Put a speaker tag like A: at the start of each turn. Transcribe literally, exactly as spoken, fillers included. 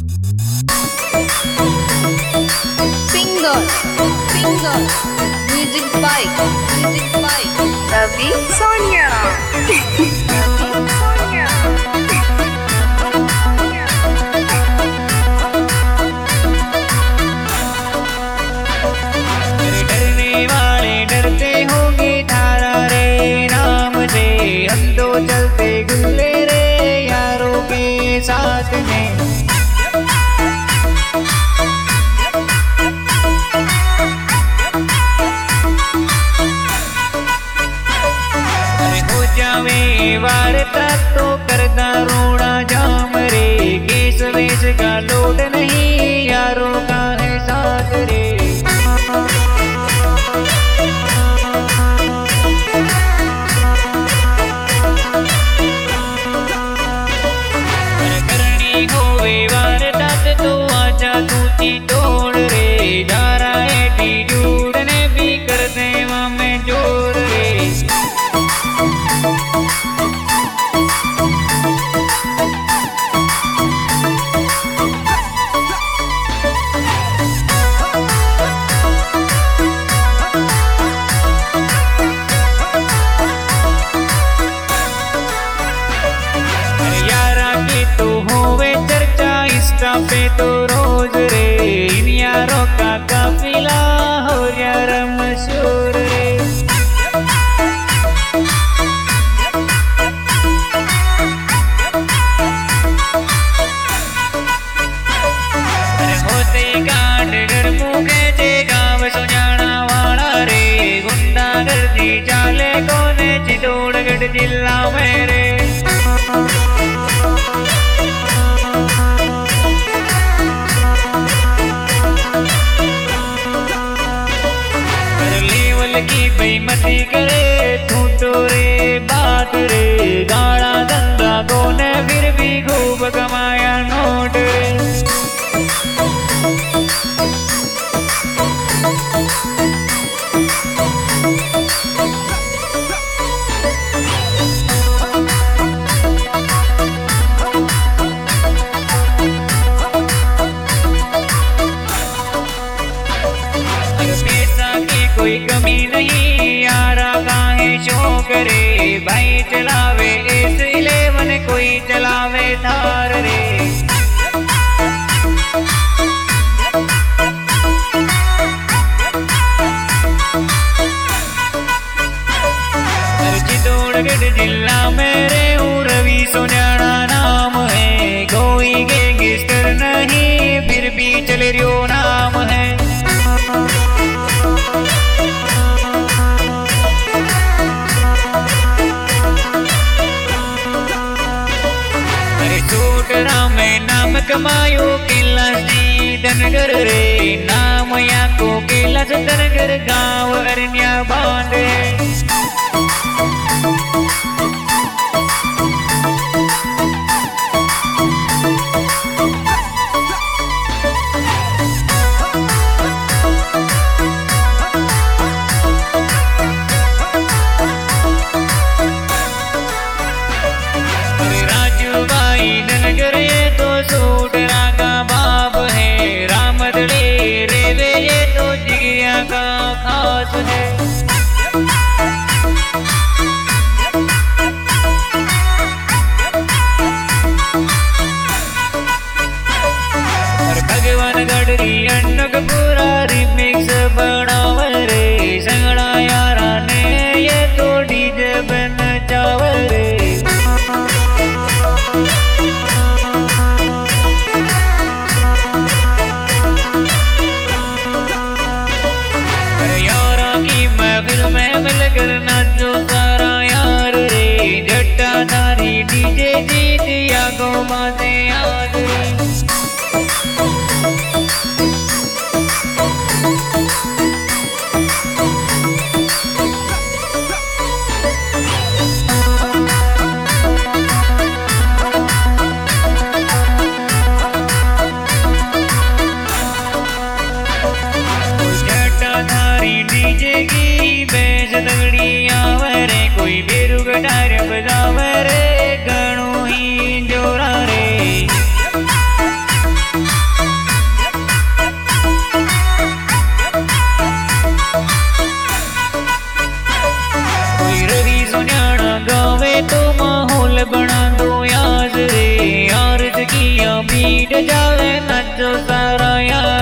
A: Singer, singer, music by, music by Ravi Sonia. Ravi Sonia.
B: डरने वाले डरते होंगे थारा रे नाम से, हम तो चलते गुल्ले रे यारों के साथ में। हो जावे वारता तो करदा रोड़ा जाम रे, केस वेश का लोट नहीं यारों का है साथ रे। करनी होवे वारदात तो आजा तूती तोड़ रे, जा रहा है एटीट्यूड ने भी कर देवा में जोर रे। तो होवे चर्चा इंस्टा पे तो रोज रे, इन यारों का काफिला हो यार मशहूर रे। अरे होते गांड डर मुके जे गाँव सुजाना वाला रे, गुंडा गर्दी चाले कोने चित्तौड़गढ़ जिला में रे। की बेईमानी करे तू तो रे बात रे, गाड़ा धंधा कोने फिर भी खूब कमाया नोट रे। कोई कमी नहीं यारा काहे शौक रे, भाई चलावे एस इलेवन कोई चलावे थार रे। चित्तौड़गढ़ जिला में रे रवि सोनिया नाम है, कोई गैंगस्टर नहीं फिर भी चल रियो नाम है। में नाम कमायो कैलाश धनगर रे, नाम या को कैलाश धनगर गाँव अरण्या बांध धनगर ये तो सूटरा का बाप है, रामदड़े रेवे ये तो जिगिया का खास है। और भगवान गढ़ी अन्नपूरा रिमिक्स बनावर रे, संगड़ा यारा ने ये तो डीजे बन जावर रे। मिलकर नाचो सारा यार रे, जट्टा नारी डीजे जीतिया गो माते याद रे। जट्टा नारी डीजे की बेज तगड़िया वरे, कोई बेरू गटार बजावे रे, गणू ही जोरा रे। पीट जावे नचो सारा यार